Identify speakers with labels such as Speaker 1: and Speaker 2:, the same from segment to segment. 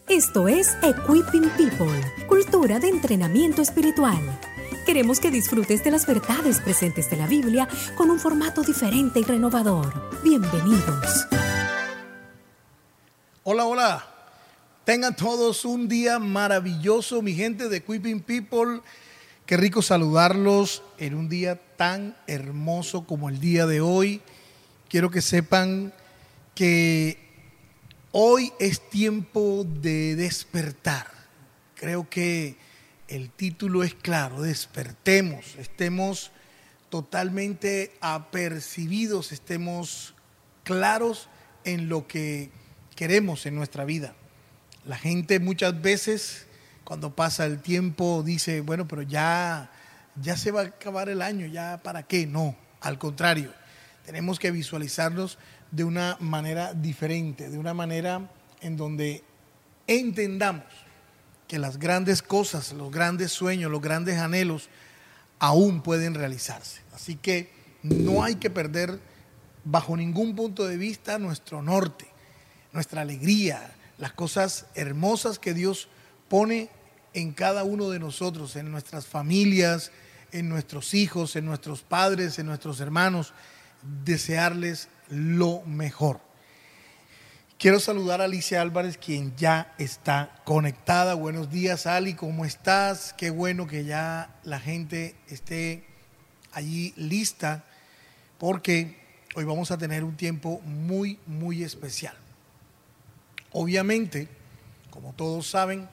Speaker 1: Esto es Equipping People, cultura de entrenamiento espiritual. Queremos que disfrutes de las verdades presentes de la Biblia con un formato diferente y renovador. Bienvenidos.
Speaker 2: Hola, hola. Tengan todos un día maravilloso, mi gente de Equipping People. Qué rico saludarlos en un día tan hermoso como el día de hoy. Quiero que sepan que hoy es tiempo de despertar. Creo que el título es claro: despertemos, estemos totalmente apercibidos, estemos claros en lo que queremos en nuestra vida. La gente muchas veces, cuando pasa el tiempo, dice, bueno, pero ya se va a acabar el año, ¿ya para qué? No, al contrario, tenemos que visualizarnos de una manera diferente, de una manera en donde entendamos que las grandes cosas, los grandes sueños, los grandes anhelos aún pueden realizarse. Así que no hay que perder bajo ningún punto de vista nuestro norte, nuestra alegría, las cosas hermosas que Dios pone en cada uno de nosotros, en nuestras familias, en nuestros hijos, en nuestros padres, en nuestros hermanos, desearles lo mejor. Quiero saludar a Alicia Álvarez, quien ya está conectada. Buenos días, Ali, ¿cómo estás? Qué bueno que ya la gente esté allí lista, porque hoy vamos a tener un tiempo muy, muy especial. Obviamente, como todos saben,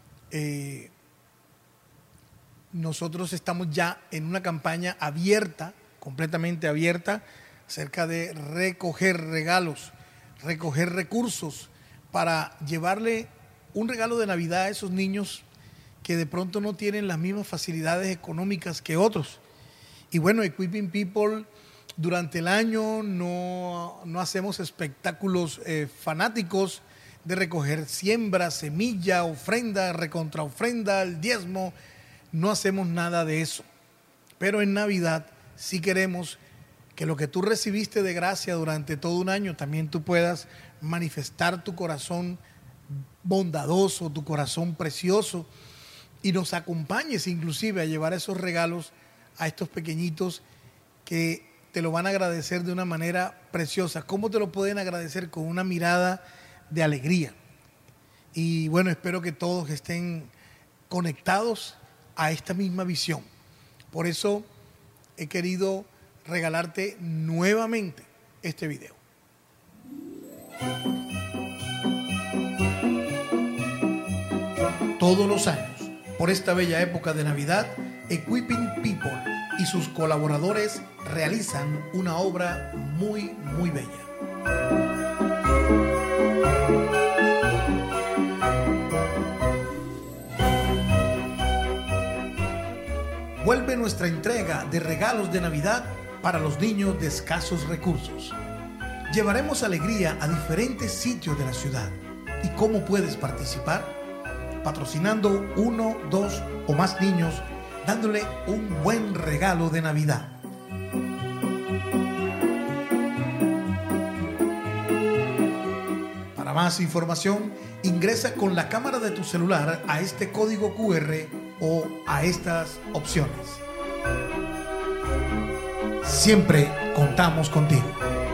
Speaker 2: nosotros estamos ya en una campaña abierta, completamente abierta, acerca de recoger regalos, recoger recursos para llevarle un regalo de Navidad a esos niños que de pronto no tienen las mismas facilidades económicas que otros. Y bueno, Equipping People durante el año no hacemos espectáculos fanáticos de recoger siembra, semilla, ofrenda, recontraofrenda, el diezmo. No hacemos nada de eso. Pero en Navidad sí queremos que lo que tú recibiste de gracia durante todo un año, también tú puedas manifestar tu corazón bondadoso, tu corazón precioso, y nos acompañes inclusive a llevar esos regalos a estos pequeñitos que te lo van a agradecer de una manera preciosa. ¿Cómo te lo pueden agradecer? Con una mirada de alegría. Y bueno, espero que todos estén conectados a esta misma visión. Por eso he querido regalarte nuevamente este video. Todos los años, por esta bella época de Navidad, Equipping People y sus colaboradores realizan una obra muy, muy bella. Vuelve nuestra entrega de regalos de Navidad para los niños de escasos recursos. Llevaremos alegría a diferentes sitios de la ciudad. ¿Y cómo puedes participar? Patrocinando 1, 2 o más niños, dándole un buen regalo de Navidad. Para más información, ingresa con la cámara de tu celular a este código QR o a estas opciones. Siempre contamos contigo.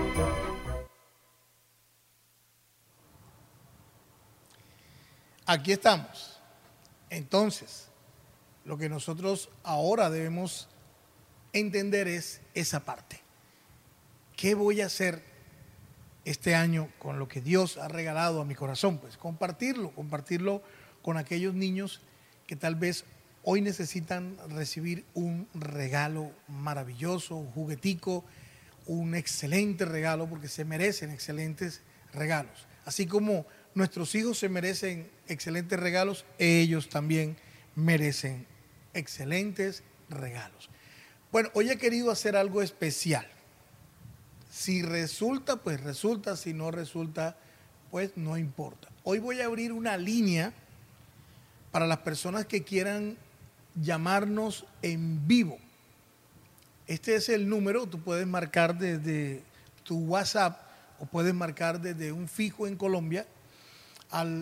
Speaker 2: Aquí estamos. Entonces, lo que nosotros ahora debemos entender es esa parte. ¿Qué voy a hacer este año con lo que Dios ha regalado a mi corazón? Pues compartirlo con aquellos niños que tal vez hoy necesitan recibir un regalo maravilloso, un juguetico, un excelente regalo, porque se merecen excelentes regalos. Así como nuestros hijos se merecen excelentes regalos, ellos también merecen excelentes regalos. Bueno, hoy he querido hacer algo especial. Si resulta, pues resulta. Si no resulta, pues no importa. Hoy voy a abrir una línea para las personas que quieran llamarnos en vivo. Este es el número. Tú puedes marcar desde tu WhatsApp o puedes marcar desde un fijo en Colombia al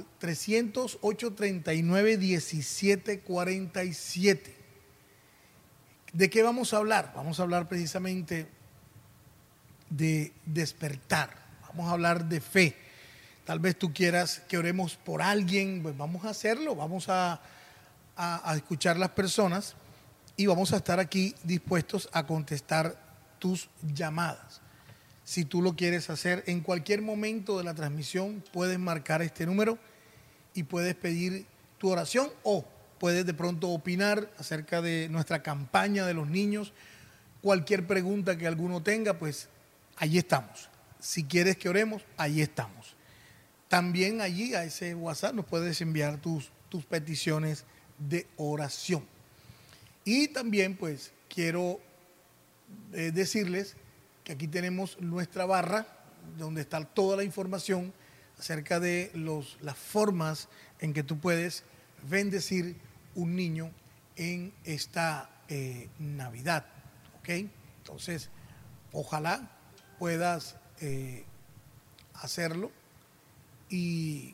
Speaker 2: 300-839-1747. ¿De qué vamos a hablar? Vamos a hablar precisamente de despertar. Vamos a hablar de fe. Tal vez tú quieras que oremos por alguien, pues vamos a hacerlo. Vamos a escuchar las personas y vamos a estar aquí dispuestos a contestar tus llamadas. Si tú lo quieres hacer en cualquier momento de la transmisión, puedes marcar este número y puedes pedir tu oración o puedes de pronto opinar acerca de nuestra campaña de los niños. Cualquier pregunta que alguno tenga, pues allí estamos. Si quieres que oremos, allí estamos. También allí a ese WhatsApp nos puedes enviar tus peticiones de oración. Y también pues quiero decirles que aquí tenemos nuestra barra donde está toda la información acerca de las formas en que tú puedes bendecir un niño en esta Navidad, ¿ok? Entonces, ojalá puedas hacerlo y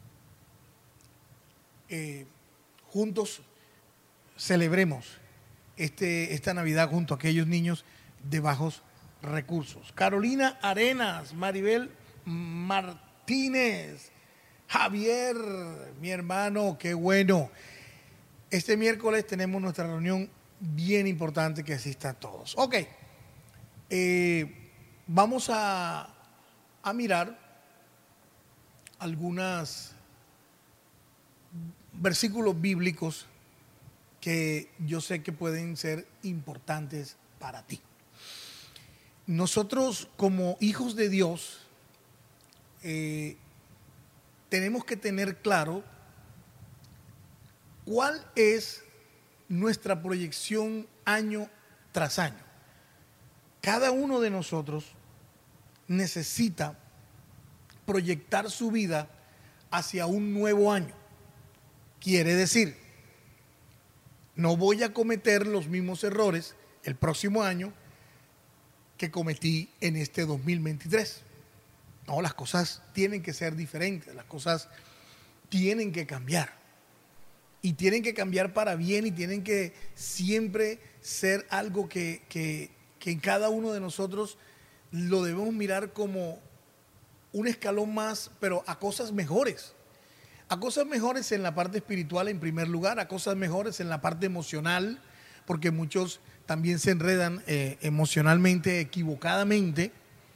Speaker 2: juntos celebremos esta Navidad junto a aquellos niños de bajos recursos. Carolina Arenas, Maribel Martínez, Javier, mi hermano, qué bueno. Este miércoles tenemos nuestra reunión bien importante, que asistan todos. Ok, vamos a mirar algunos versículos bíblicos que yo sé que pueden ser importantes para ti. Nosotros como hijos de Dios tenemos que tener claro cuál es nuestra proyección año tras año. Cada uno de nosotros necesita proyectar su vida hacia un nuevo año. Quiere decir, no voy a cometer los mismos errores el próximo año que cometí en este 2023. No, las cosas tienen que ser diferentes, las cosas tienen que cambiar. Y tienen que cambiar para bien y tienen que siempre ser algo que en cada uno de nosotros lo debemos mirar como un escalón más, pero a cosas mejores. A cosas mejores en la parte espiritual en primer lugar, a cosas mejores en la parte emocional, porque muchos también se enredan emocionalmente, equivocadamente.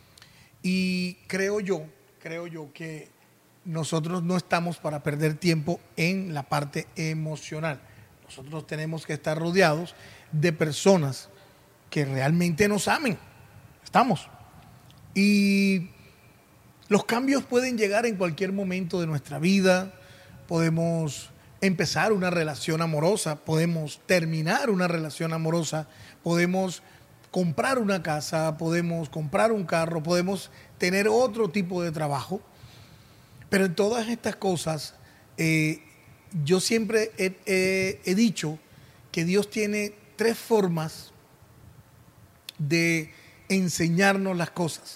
Speaker 2: Y creo yo que nosotros no estamos para perder tiempo en la parte emocional. Nosotros tenemos que estar rodeados de personas que realmente nos amen. Estamos. Y los cambios pueden llegar en cualquier momento de nuestra vida. Podemos empezar una relación amorosa, podemos terminar una relación amorosa, podemos comprar una casa, podemos comprar un carro, podemos tener otro tipo de trabajo. Pero en todas estas cosas, yo siempre he dicho que Dios tiene 3 formas de enseñarnos las cosas.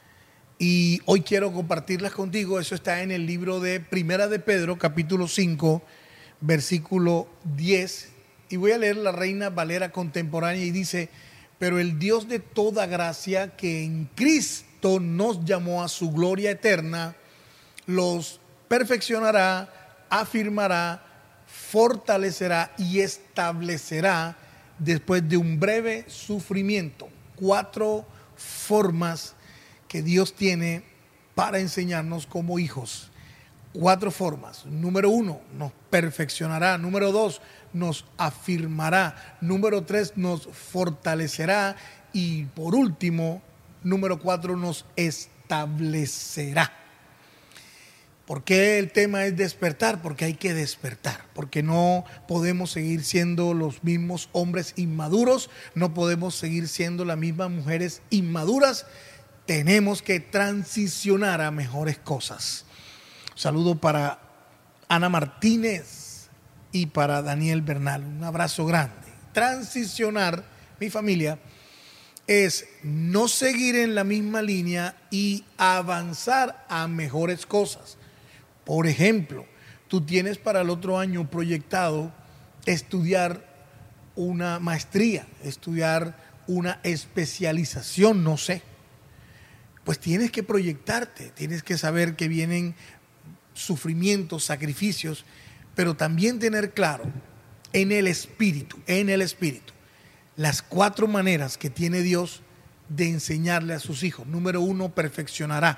Speaker 2: Y hoy quiero compartirlas contigo. Eso está en el libro de Primera de Pedro, capítulo 5, versículo 10. Y voy a leer la Reina Valera contemporánea y dice: pero el Dios de toda gracia, que en Cristo nos llamó a su gloria eterna, los perfeccionará, afirmará, fortalecerá y establecerá después de un breve sufrimiento. 4 formas que Dios tiene para enseñarnos como hijos. 4 formas. Número 1, nos perfeccionará. Número 2, nos afirmará. Número 3, nos fortalecerá. Y por último, número 4, nos establecerá. ¿Por qué el tema es despertar? Porque hay que despertar, porque no podemos seguir siendo los mismos hombres inmaduros, no podemos seguir siendo las mismas mujeres inmaduras. Tenemos que transicionar a mejores cosas. Un saludo para Ana Martínez y para Daniel Bernal. Un abrazo grande. Transicionar, mi familia, es no seguir en la misma línea y avanzar a mejores cosas. Por ejemplo, tú tienes para el otro año proyectado estudiar una maestría, estudiar una especialización, no sé. Pues tienes que proyectarte, tienes que saber que vienen sufrimientos, sacrificios, pero también tener claro en el espíritu, las 4 maneras que tiene Dios de enseñarle a sus hijos. Número 1, perfeccionará.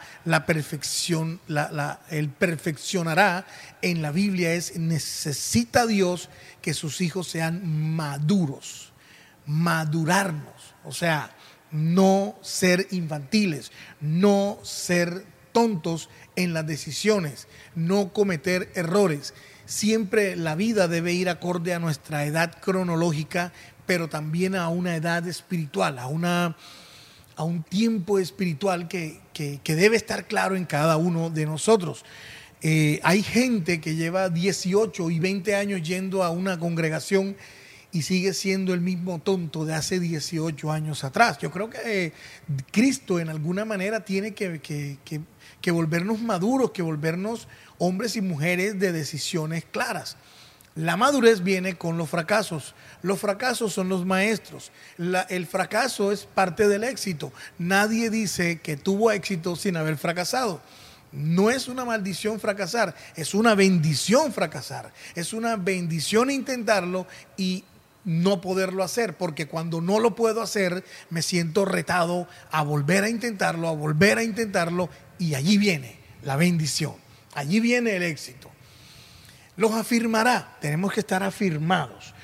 Speaker 2: El perfeccionará en la Biblia es: necesita Dios que sus hijos sean maduros, madurarnos, o sea, no ser infantiles, no ser tontos en las decisiones, no cometer errores. Siempre la vida debe ir acorde a nuestra edad cronológica, pero también a una edad espiritual, a un tiempo espiritual que debe estar claro en cada uno de nosotros. Hay gente que lleva 18 y 20 años yendo a una congregación y sigue siendo el mismo tonto de hace 18 años atrás. Yo creo que Cristo en alguna manera tiene que volvernos maduros, que volvernos hombres y mujeres de decisiones claras. La madurez viene con los fracasos. Los fracasos son los maestros. El fracaso es parte del éxito. Nadie dice que tuvo éxito sin haber fracasado. No es una maldición fracasar, es una bendición fracasar. Es una bendición intentarlo y no poderlo hacer, porque cuando no lo puedo hacer me siento retado a volver a intentarlo, y allí viene la bendición, allí viene el éxito. Los afirmará, tenemos que estar afirmados.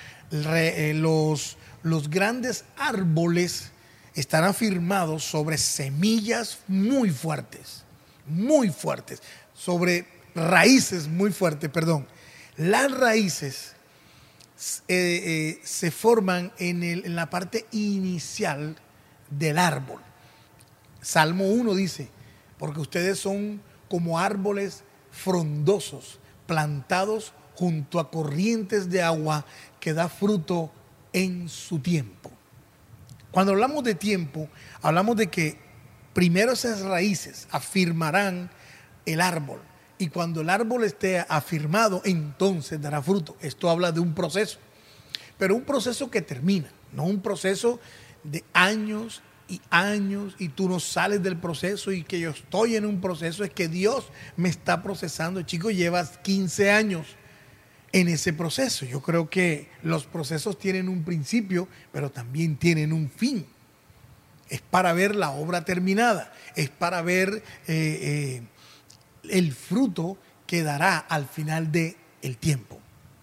Speaker 2: Los grandes árboles están afirmados sobre semillas muy fuertes, sobre raíces muy fuertes, perdón. Las raíces se forman en la parte inicial del árbol. Salmo 1 dice: porque ustedes son como árboles frondosos, plantados junto a corrientes de agua, que da fruto en su tiempo. Cuando hablamos de tiempo, hablamos de que primero esas raíces afirmarán el árbol. Y cuando el árbol esté afirmado, entonces dará fruto. Esto habla de un proceso, pero un proceso que termina, no un proceso de años y años, y tú no sales del proceso y que yo estoy en un proceso. Es que Dios me está procesando. Chico, llevas 15 años en ese proceso. Yo creo que los procesos tienen un principio, pero también tienen un fin. Es para ver la obra terminada, es para ver el fruto que dará al final del tiempo.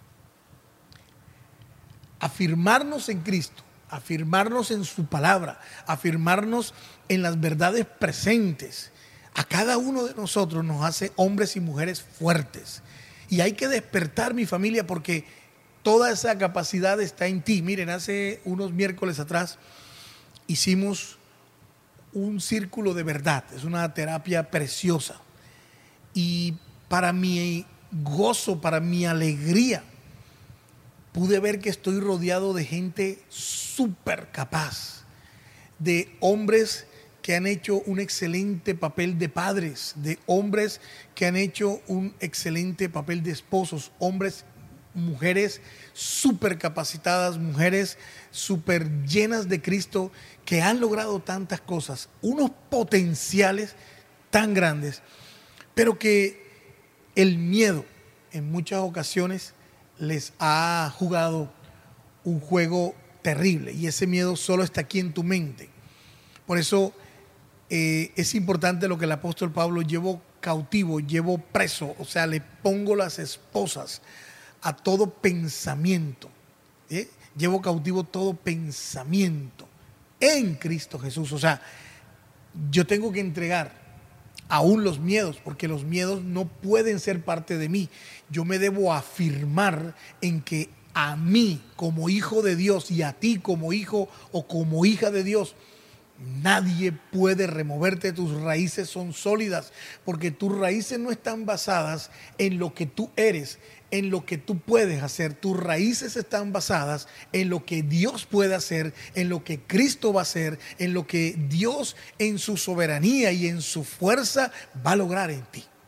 Speaker 2: Afirmarnos en Cristo, afirmarnos en su palabra, afirmarnos en las verdades presentes, a cada uno de nosotros nos hace hombres y mujeres fuertes. Y hay que despertar, mi familia, porque toda esa capacidad está en ti. Miren, hace unos miércoles atrás hicimos un círculo de verdad. Es una terapia preciosa. Y para mi gozo, para mi alegría, pude ver que estoy rodeado de gente súper capaz, de hombres que han hecho un excelente papel de padres, de hombres que han hecho un excelente papel de esposos, hombres, mujeres súper capacitadas, mujeres súper llenas de Cristo, que han logrado tantas cosas, unos potenciales tan grandes, pero que el miedo en muchas ocasiones les ha jugado un juego terrible, y ese miedo solo está aquí en tu mente. Por eso es importante lo que el apóstol Pablo: llevo cautivo, llevo preso, o sea, le pongo las esposas a todo pensamiento. Llevo cautivo todo pensamiento en Cristo Jesús. O sea, yo tengo que entregar aún los miedos, porque los miedos no pueden ser parte de mí. Yo me debo afirmar en que a mí como hijo de Dios y a ti como hijo o como hija de Dios, nadie puede removerte. Tus raíces son sólidas, porque tus raíces no están basadas en lo que tú eres, en lo que tú puedes hacer. Tus raíces están basadas en lo que Dios puede hacer, en lo que Cristo va a hacer, en lo que Dios en su soberanía y en su fuerza va a lograr en ti.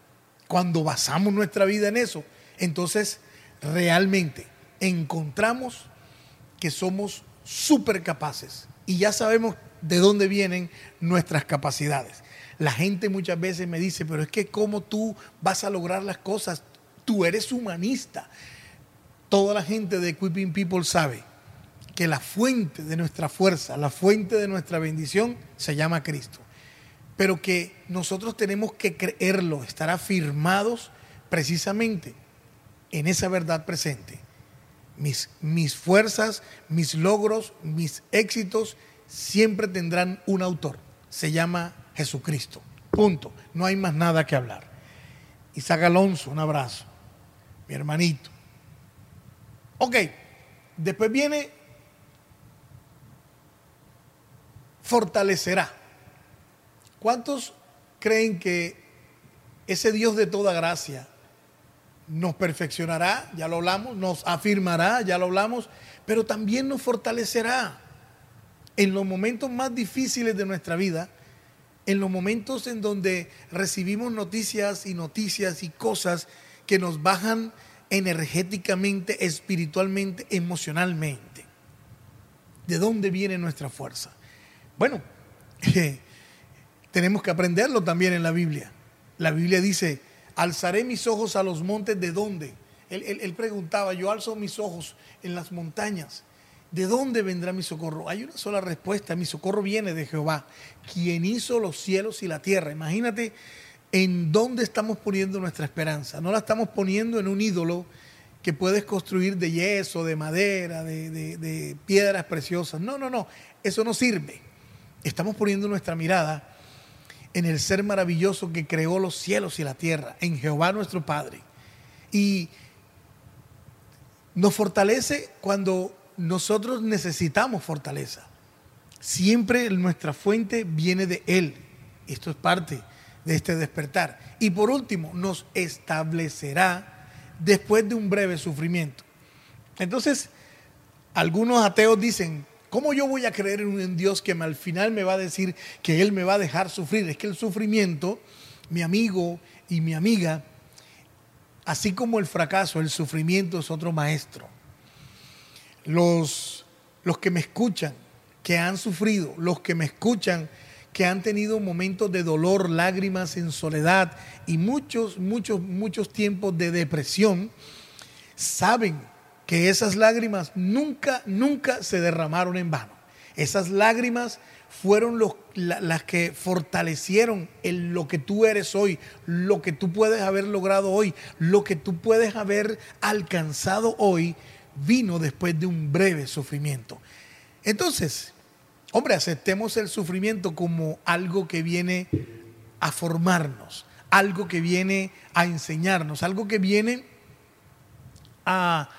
Speaker 2: cuando basamos nuestra vida en eso, entonces realmente encontramos que somos súper capaces y ya sabemos de dónde vienen nuestras capacidades. La gente muchas veces me dice, pero es que ¿cómo tú vas a lograr las cosas? Tú eres humanista. Toda la gente de Equipping People sabe que la fuente de nuestra fuerza, la fuente de nuestra bendición se llama Cristo. Pero que nosotros tenemos que creerlo, estar afirmados precisamente en esa verdad presente. Mis fuerzas, mis logros, mis éxitos siempre tendrán un autor. Se llama Jesucristo. Punto. No hay más nada que hablar. Isaac Alonso, un abrazo. Mi hermanito. Ok. Después viene fortalecerá. ¿Cuántos creen que ese Dios de toda gracia nos perfeccionará? Ya lo hablamos. Nos afirmará, ya lo hablamos. Pero también nos fortalecerá en los momentos más difíciles de nuestra vida, en los momentos en donde recibimos noticias y cosas que nos bajan energéticamente, espiritualmente, emocionalmente. ¿De dónde viene nuestra fuerza? Bueno, tenemos que aprenderlo también en la Biblia. La Biblia dice, alzaré mis ojos a los montes, ¿de dónde? Él preguntaba, yo alzo mis ojos en las montañas. ¿De dónde vendrá mi socorro? Hay una sola respuesta, mi socorro viene de Jehová, quien hizo los cielos y la tierra. Imagínate en dónde estamos poniendo nuestra esperanza. No la estamos poniendo en un ídolo que puedes construir de yeso, de madera, de piedras preciosas. No, eso no sirve. Estamos poniendo nuestra mirada en el ser maravilloso que creó los cielos y la tierra, en Jehová nuestro Padre. Y nos fortalece cuando nosotros necesitamos fortaleza. Siempre nuestra fuente viene de Él. Esto es parte de este despertar. Y por último, nos establecerá después de un breve sufrimiento. Entonces, algunos ateos dicen, ¿cómo yo voy a creer en un Dios que al final me va a decir que Él me va a dejar sufrir? Es que el sufrimiento, mi amigo y mi amiga, así como el fracaso, el sufrimiento es otro maestro. Los que me escuchan, que han sufrido, los que me escuchan, que han tenido momentos de dolor, lágrimas en soledad y muchos tiempos de depresión, saben que esas lágrimas nunca se derramaron en vano. Esas lágrimas fueron las que fortalecieron lo que tú eres hoy, lo que tú puedes haber logrado hoy, lo que tú puedes haber alcanzado hoy, vino después de un breve sufrimiento. Entonces, hombre, aceptemos el sufrimiento como algo que viene a formarnos, algo que viene a enseñarnos, algo que viene a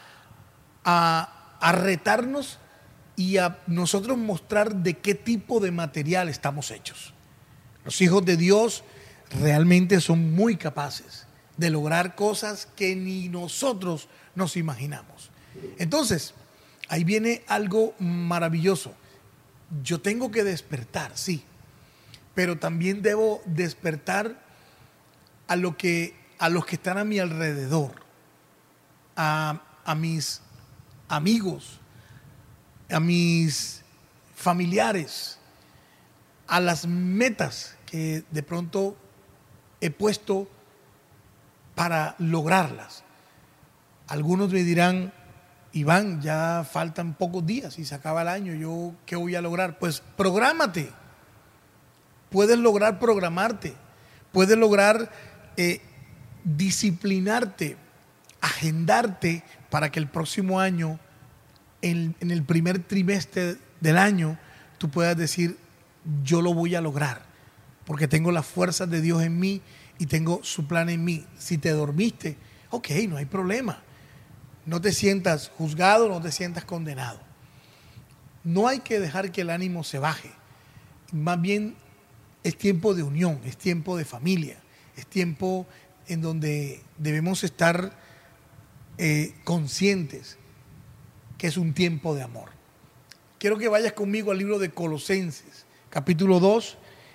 Speaker 2: retarnos y a nosotros mostrar de qué tipo de material estamos hechos. Los hijos de Dios realmente son muy capaces de lograr cosas que ni nosotros nos imaginamos. Entonces, ahí viene algo maravilloso. Yo tengo que despertar, sí, pero también debo despertar a los que están a mi alrededor, a mis amigos, a mis familiares, a las metas que de pronto he puesto para lograrlas. Algunos me dirán, Iván, ya faltan pocos días y se acaba el año, ¿yo qué voy a lograr? Pues prográmate. Puedes lograr programarte, puedes lograr disciplinarte, agendarte para que el próximo año, en el primer trimestre del año, tú puedas decir, yo lo voy a lograr, porque tengo las fuerzas de Dios en mí y tengo su plan en mí. Si te dormiste, ok, no hay problema. No te sientas juzgado, no te sientas condenado. No hay que dejar que el ánimo se baje. Más bien es tiempo de unión, es tiempo de familia, es tiempo en donde debemos estar conscientes que es un tiempo de amor. Quiero que vayas conmigo al libro de Colosenses, capítulo 2,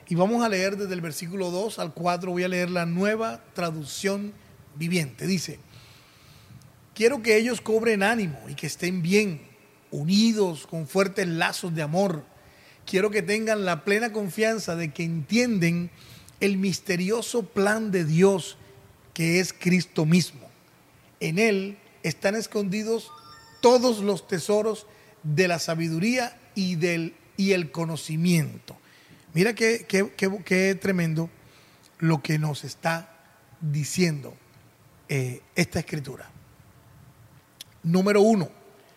Speaker 2: Y vamos a leer desde el versículo 2 al 4, voy a leer la Nueva Traducción Viviente. Dice: quiero que ellos cobren ánimo y que estén bien, unidos con fuertes lazos de amor. Quiero que tengan la plena confianza de que entienden el misterioso plan de Dios, que es Cristo mismo. En Él están escondidos todos los tesoros de la sabiduría y el conocimiento. Mira qué tremendo lo que nos está diciendo esta escritura. Número 1,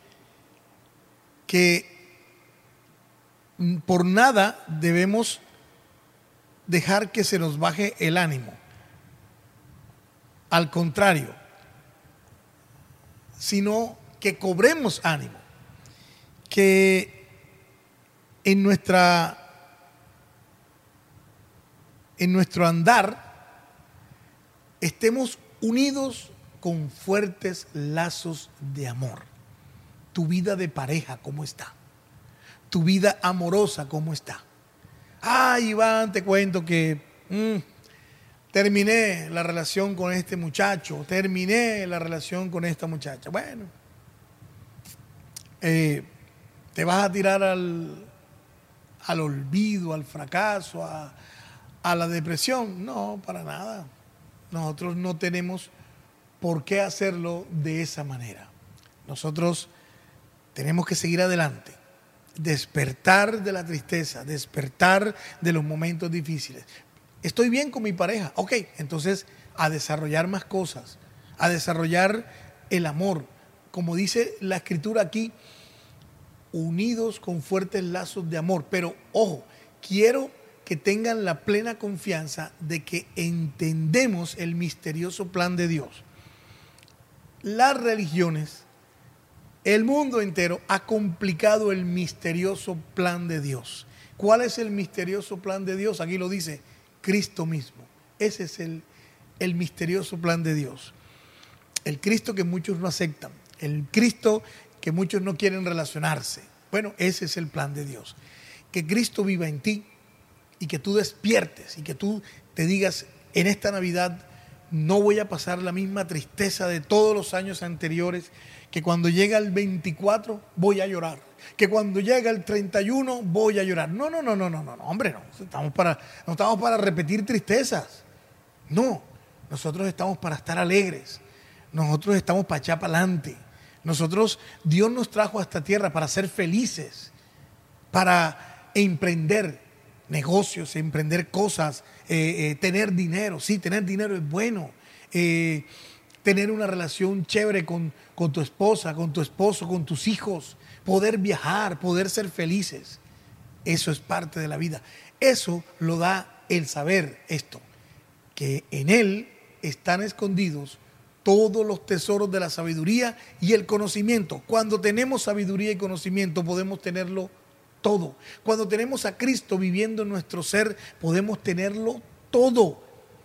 Speaker 2: que por nada debemos dejar que se nos baje el ánimo. Al contrario, sino que cobremos ánimo, que en nuestro andar estemos unidos con fuertes lazos de amor. Tu vida de pareja, ¿cómo está? Tu vida amorosa, ¿cómo está? Iván, te cuento que terminé la relación con este muchacho, terminé la relación con esta muchacha. Bueno, ¿te vas a tirar al olvido, al fracaso, a la depresión? No, para nada. Nosotros no tenemos por qué hacerlo de esa manera. Nosotros tenemos que seguir adelante, despertar de la tristeza, despertar de los momentos difíciles. Estoy bien con mi pareja, ok, entonces a desarrollar más cosas, a desarrollar el amor. Como dice la escritura aquí, unidos con fuertes lazos de amor. Pero ojo, quiero que tengan la plena confianza de que entendemos el misterioso plan de Dios. Las religiones, el mundo entero ha complicado el misterioso plan de Dios. ¿Cuál es el misterioso plan de Dios? Aquí lo dice Cristo mismo. Ese es el misterioso plan de Dios. El Cristo que muchos no aceptan, el Cristo que muchos no quieren relacionarse. Bueno, ese es el plan de Dios. Que Cristo viva en ti y que tú despiertes y que tú te digas: en esta Navidad no voy a pasar la misma tristeza de todos los años anteriores, que cuando llega el 24 voy a llorar, que cuando llega el 31 voy a llorar. No, hombre, no estamos para repetir tristezas. No, nosotros estamos para estar alegres, nosotros estamos para echar para adelante. Dios nos trajo a esta tierra para ser felices, para emprender negocios, emprender cosas, tener dinero. Sí, tener dinero es bueno. Tener una relación chévere con tu esposa, con tu esposo, con tus hijos. Poder viajar, poder ser felices. Eso es parte de la vida. Eso lo da el saber esto, que en Él están escondidos todos los tesoros de la sabiduría y el conocimiento. Cuando tenemos sabiduría y conocimiento podemos tenerlo todo. Cuando tenemos a Cristo viviendo en nuestro ser, podemos tenerlo todo.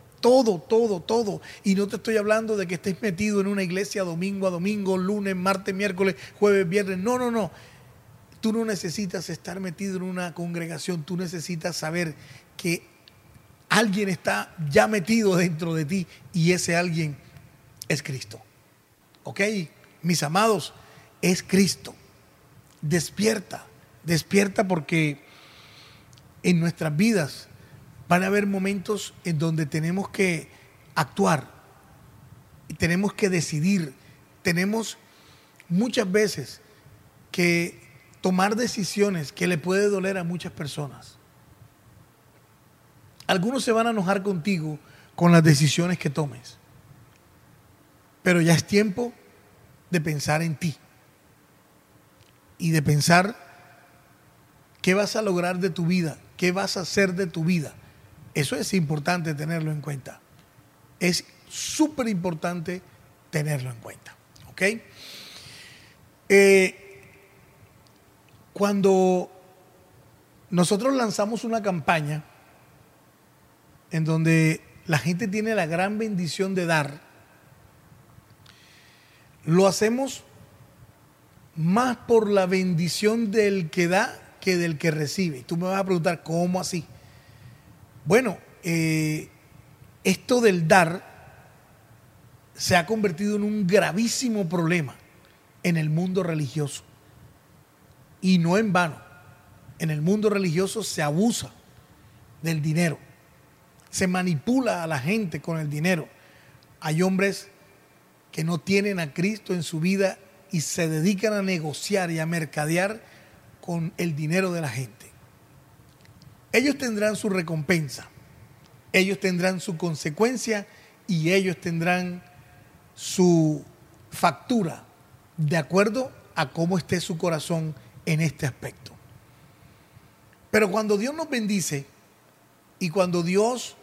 Speaker 2: Todo. Y no te estoy hablando de que estés metido en una iglesia domingo a domingo, lunes, martes, miércoles, jueves, viernes. No. Tú no necesitas estar metido en una congregación. Tú necesitas saber que alguien está ya metido dentro de ti y ese alguien es Cristo. ¿Ok? Mis amados, es Cristo. Despierta porque en nuestras vidas van a haber momentos en donde tenemos que actuar, tenemos que decidir, tenemos muchas veces que tomar decisiones que le puede doler a muchas personas. Algunos se van a enojar contigo con las decisiones que tomes, pero ya es tiempo de pensar en ti y de pensar qué vas a lograr de tu vida, qué vas a hacer de tu vida. Eso es importante tenerlo en cuenta. Es súper importante tenerlo en cuenta. ¿Ok? Cuando nosotros lanzamos una campaña en donde la gente tiene la gran bendición de dar, lo hacemos más por la bendición del que da que del que recibe. Tú me vas a preguntar, ¿cómo así? Bueno, esto del dar se ha convertido en un gravísimo problema en el mundo religioso. Y no en vano. En el mundo religioso se abusa del dinero. Se manipula a la gente con el dinero. Hay hombres que no tienen a Cristo en su vida y se dedican a negociar y a mercadear con el dinero de la gente. Ellos tendrán su recompensa, ellos tendrán su consecuencia y ellos tendrán su factura de acuerdo a cómo esté su corazón en este aspecto. Pero cuando Dios nos bendice y cuando Dios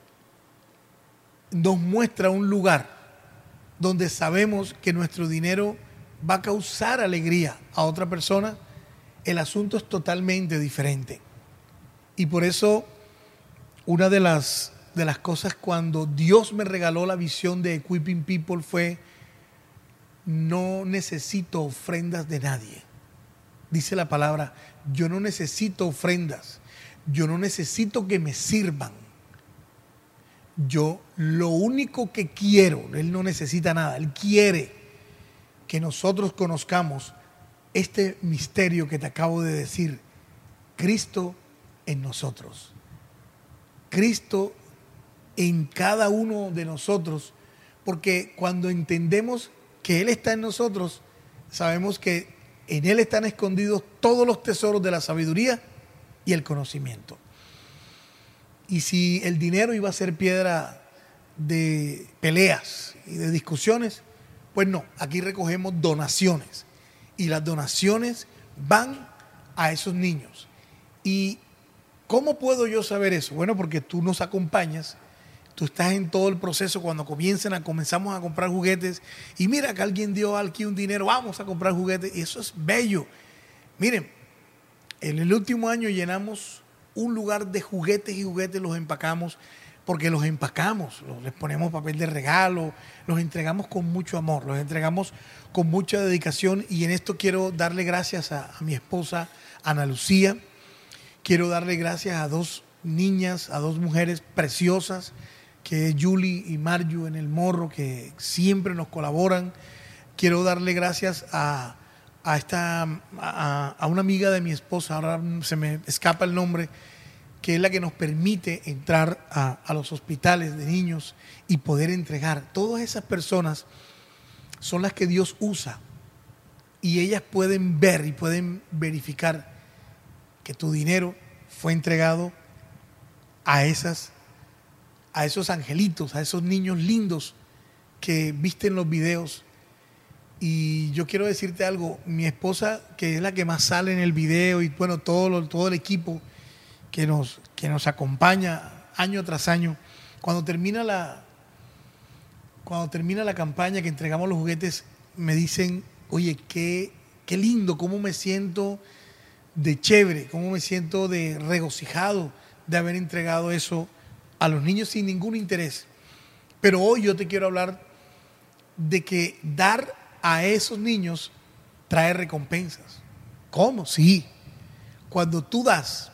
Speaker 2: nos muestra un lugar donde sabemos que nuestro dinero va a causar alegría a otra persona, el asunto es totalmente diferente. Y por eso una de las cosas cuando Dios me regaló la visión de Equipping People fue: no necesito ofrendas de nadie. Dice la palabra, yo no necesito ofrendas, yo no necesito que me sirvan. Yo lo único que quiero, Él no necesita nada, Él quiere que nosotros conozcamos este misterio que te acabo de decir: Cristo en nosotros, Cristo en cada uno de nosotros, porque cuando entendemos que Él está en nosotros, sabemos que en Él están escondidos todos los tesoros de la sabiduría y el conocimiento. Y si el dinero iba a ser piedra de peleas y de discusiones, pues no, aquí recogemos donaciones y las donaciones van a esos niños. ¿Y cómo puedo yo saber eso? Bueno, porque tú nos acompañas, tú estás en todo el proceso cuando comenzamos a comprar juguetes y mira que alguien dio aquí un dinero, vamos a comprar juguetes, y eso es bello. Miren, en el último año llenamos un lugar de juguetes y juguetes los empacamos, porque los empacamos, les ponemos papel de regalo, los entregamos con mucho amor, los entregamos con mucha dedicación. Y en esto quiero darle gracias a mi esposa Ana Lucía, quiero darle gracias a dos niñas, a dos mujeres preciosas, que es Julie y Marju en el Morro, que siempre nos colaboran. Quiero darle gracias a una amiga de mi esposa, ahora se me escapa el nombre, que es la que nos permite entrar a los hospitales de niños y poder entregar. Todas esas personas son las que Dios usa y ellas pueden ver y pueden verificar que tu dinero fue entregado a esos angelitos, a esos niños lindos que viste en los videos. Y yo quiero decirte algo, mi esposa, que es la que más sale en el video, y bueno, todo el equipo que nos acompaña año tras año, cuando termina la campaña que entregamos los juguetes, me dicen: oye, qué lindo, cómo me siento de chévere, cómo me siento de regocijado de haber entregado eso a los niños sin ningún interés. Pero hoy yo te quiero hablar de que dar a esos niños trae recompensas. ¿Cómo? Sí. Cuando tú das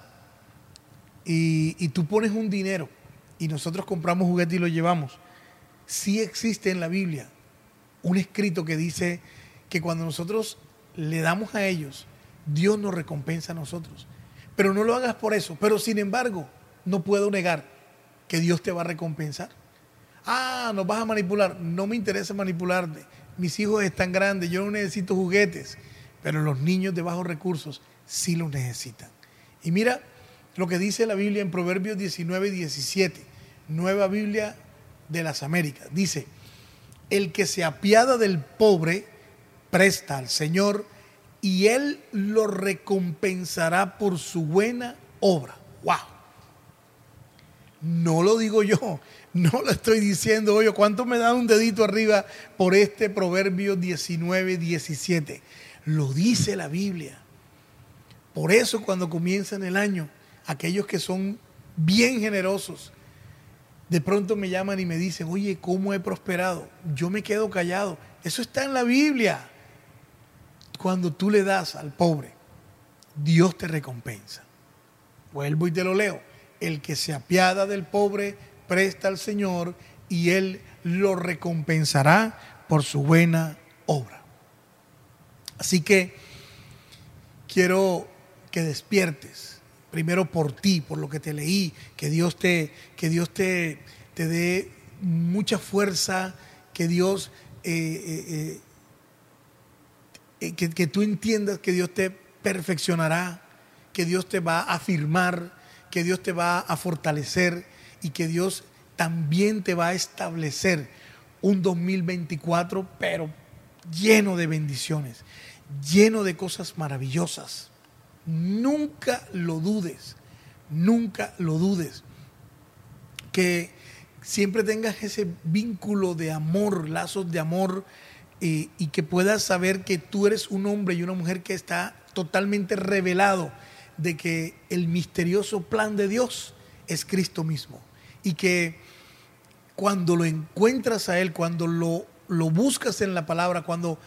Speaker 2: y tú pones un dinero y nosotros compramos juguetes y lo llevamos, sí existe en la Biblia un escrito que dice que cuando nosotros le damos a ellos, Dios nos recompensa a nosotros. Pero no lo hagas por eso. Pero sin embargo, no puedo negar que Dios te va a recompensar. Ah, nos vas a manipular. No me interesa manipularte. Mis hijos están grandes, yo no necesito juguetes. Pero los niños de bajos recursos sí los necesitan. Y mira lo que dice la Biblia en Proverbios 19:17, Nueva Biblia de las Américas. Dice: el que se apiada del pobre presta al Señor y Él lo recompensará por su buena obra. ¡Wow! No lo digo yo, no lo estoy diciendo. Oye, ¿cuánto me da un dedito arriba por este Proverbio 19:17? Lo dice la Biblia. Por eso cuando comienzan el año, aquellos que son bien generosos, de pronto me llaman y me dicen: oye, ¿cómo he prosperado? Yo me quedo callado. Eso está en la Biblia. Cuando tú le das al pobre, Dios te recompensa. Vuelvo y te lo leo. el que se apiada del pobre presta al Señor y Él lo recompensará por su buena obra. Así que quiero que despiertes, primero por ti, por lo que te leí, que Dios te dé mucha fuerza, que Dios, que tú entiendas que Dios te perfeccionará, que Dios te va a afirmar, que Dios te va a fortalecer y que Dios también te va a establecer un 2024, pero lleno de bendiciones, lleno de cosas maravillosas. Nunca lo dudes, que siempre tengas ese vínculo de amor, lazos de amor, y que puedas saber que tú eres un hombre y una mujer que está totalmente revelado de que el misterioso plan de Dios es Cristo mismo, y que cuando lo encuentras a Él, cuando lo buscas en la palabra, cuando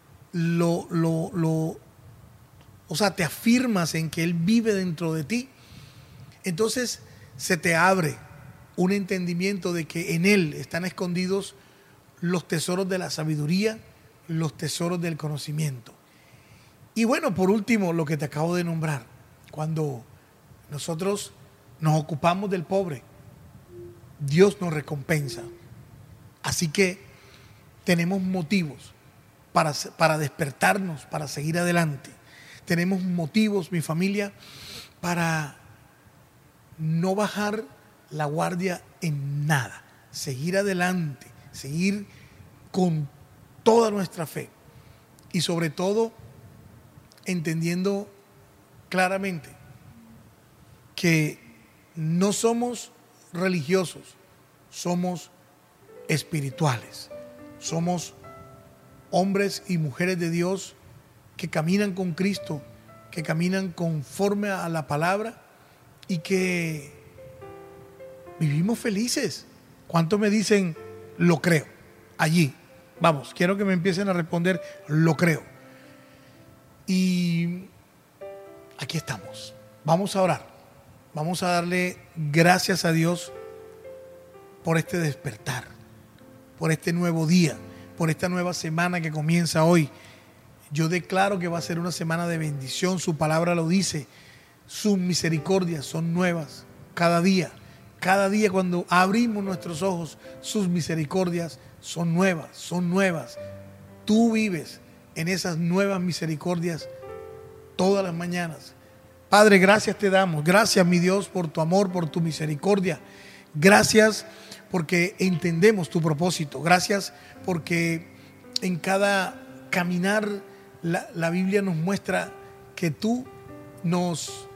Speaker 2: te afirmas en que Él vive dentro de ti, entonces se te abre un entendimiento de que en Él están escondidos los tesoros de la sabiduría, los tesoros del conocimiento. Y bueno, por último, lo que te acabo de nombrar, cuando nosotros nos ocupamos del pobre, Dios nos recompensa. Así que tenemos motivos para despertarnos, para seguir adelante. Tenemos motivos, mi familia, para no bajar la guardia en nada. Seguir adelante, seguir con toda nuestra fe. Y sobre todo, entendiendo claramente que no somos religiosos, somos espirituales. Somos hombres y mujeres de Dios que caminan con Cristo, que caminan conforme a la palabra y que vivimos felices. ¿Cuántos me dicen lo creo? Allí, vamos, quiero que me empiecen a responder lo creo. Y aquí estamos. Vamos a orar. Vamos a darle gracias a Dios por este despertar, por este nuevo día, por esta nueva semana que comienza hoy. Yo declaro que va a ser una semana de bendición. Su palabra lo dice. Sus misericordias son nuevas cada día. Cada día cuando abrimos nuestros ojos, sus misericordias son nuevas, son nuevas. Tú vives en esas nuevas misericordias todas las mañanas. Padre, gracias te damos. Gracias, mi Dios, por tu amor, por tu misericordia. Gracias porque entendemos tu propósito. Gracias porque en cada caminar la Biblia nos muestra que tú nos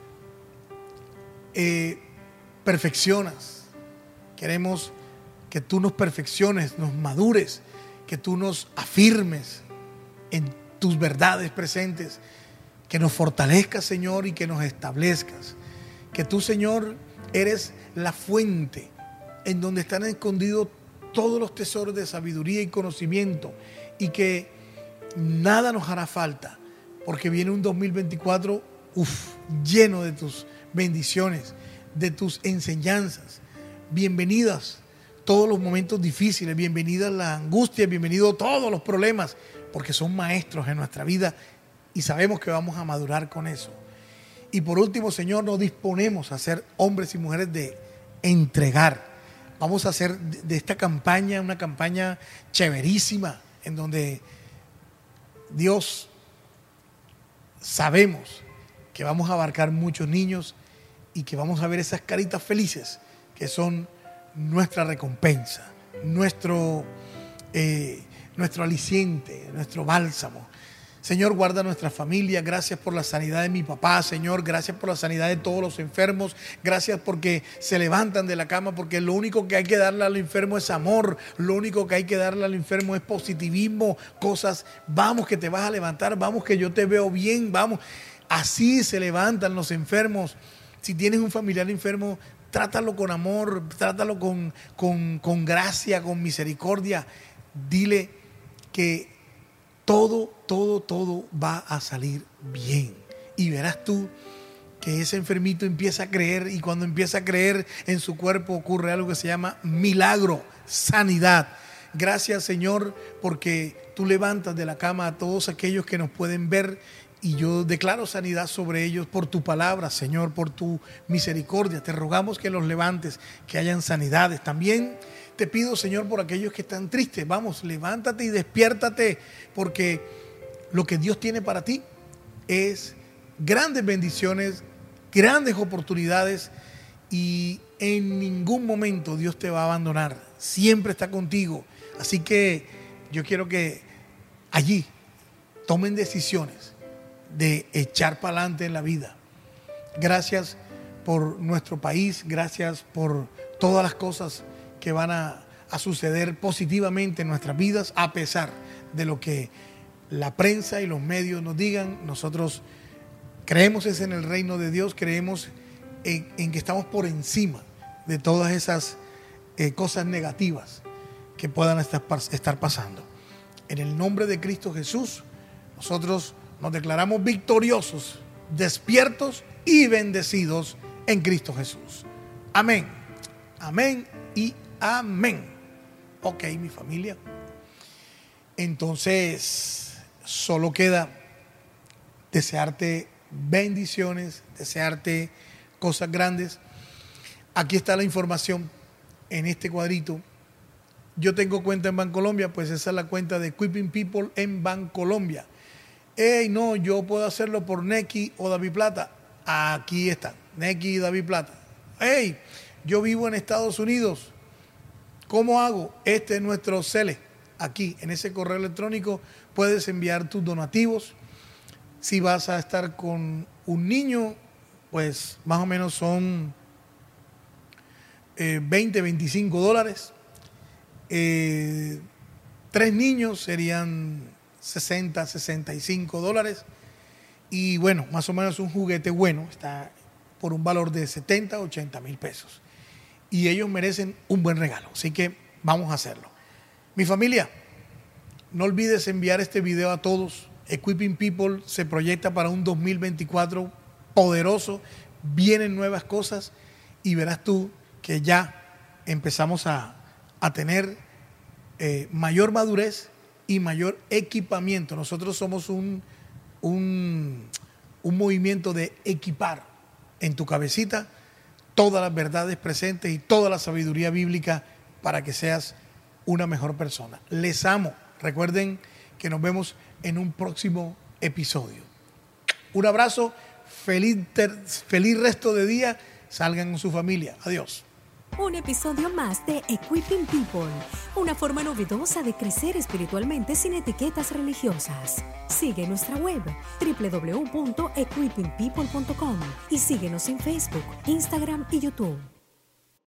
Speaker 2: perfeccionas. Queremos que tú nos perfecciones, nos madures, que tú nos afirmes en tus verdades presentes, que nos fortalezcas, Señor, y que nos establezcas. Que tú, Señor, eres la fuente en donde están escondidos todos los tesoros de sabiduría y conocimiento, y que nada nos hará falta, porque viene un 2024 lleno de tus bendiciones, de tus enseñanzas. Bienvenidas todos los momentos difíciles, bienvenidas las angustias, bienvenidos todos los problemas, porque son maestros en nuestra vida y sabemos que vamos a madurar con eso. Y por último, Señor, nos disponemos a ser hombres y mujeres de entregar. Vamos a hacer de esta campaña una campaña chéverísima, en donde Dios, sabemos que vamos a abarcar muchos niños y que vamos a ver esas caritas felices que son nuestra recompensa, nuestro aliciente, nuestro bálsamo. Señor, guarda nuestra familia. Gracias por la sanidad de mi papá, Señor. Gracias por la sanidad de todos los enfermos. Gracias porque se levantan de la cama, porque lo único que hay que darle al enfermo es amor. Lo único que hay que darle al enfermo es positivismo, cosas. Vamos que te vas a levantar, vamos que yo te veo bien, vamos. Así se levantan los enfermos. Si tienes un familiar enfermo, trátalo con amor, trátalo con gracia, con misericordia. Dile que todo va a salir bien. Y verás tú que ese enfermito empieza a creer, y cuando empieza a creer en su cuerpo ocurre algo que se llama milagro, sanidad. Gracias, Señor, porque tú levantas de la cama a todos aquellos que nos pueden ver, y yo declaro sanidad sobre ellos por tu palabra, Señor, por tu misericordia. Te rogamos que los levantes, que hayan sanidades. También te pido, Señor, por aquellos que están tristes. Vamos, levántate y despiértate, porque lo que Dios tiene para ti es grandes bendiciones, grandes oportunidades, y en ningún momento Dios te va a abandonar. Siempre está contigo. Así que yo quiero que allí tomen decisiones de echar para adelante en la vida. Gracias por nuestro país, gracias por todas las cosas que van a suceder positivamente en nuestras vidas, a pesar de lo que la prensa y los medios nos digan. Nosotros creemos en el reino de Dios, creemos en que estamos por encima de todas esas cosas negativas que puedan estar pasando. En el nombre de Cristo Jesús, nosotros nos declaramos victoriosos, despiertos y bendecidos en Cristo Jesús. Amén, amén y amén. Ok, mi familia. Entonces, solo queda desearte bendiciones, desearte cosas grandes. Aquí está la información en este cuadrito. Yo tengo cuenta en Bancolombia, pues esa es la cuenta de Equipping People en Bancolombia. Hey, no, yo puedo hacerlo por Nequi o David Plata. Aquí están, Nequi y David Plata. Hey, yo vivo en Estados Unidos. ¿Cómo hago? Este es nuestro CELE. Aquí, en ese correo electrónico, puedes enviar tus donativos. Si vas a estar con un niño, pues más o menos son $20, $25. 3 niños serían $60, $65. Y bueno, más o menos un juguete bueno está por un valor de 70, 80 mil pesos. Y ellos merecen un buen regalo. Así que vamos a hacerlo. Mi familia, no olvides enviar este video a todos. Equipping People se proyecta para un 2024 poderoso. Vienen nuevas cosas y verás tú que ya empezamos a tener mayor madurez y mayor equipamiento. Nosotros somos un movimiento de equipar en tu cabecita todas las verdades presentes y toda la sabiduría bíblica para que seas una mejor persona. Les amo. Recuerden que nos vemos en un próximo episodio. Un abrazo, feliz resto de día. Salgan con su familia. Adiós.
Speaker 1: Un episodio más de Equipping People, una forma novedosa de crecer espiritualmente sin etiquetas religiosas. Sigue nuestra web www.equippingpeople.com y síguenos en Facebook, Instagram y YouTube.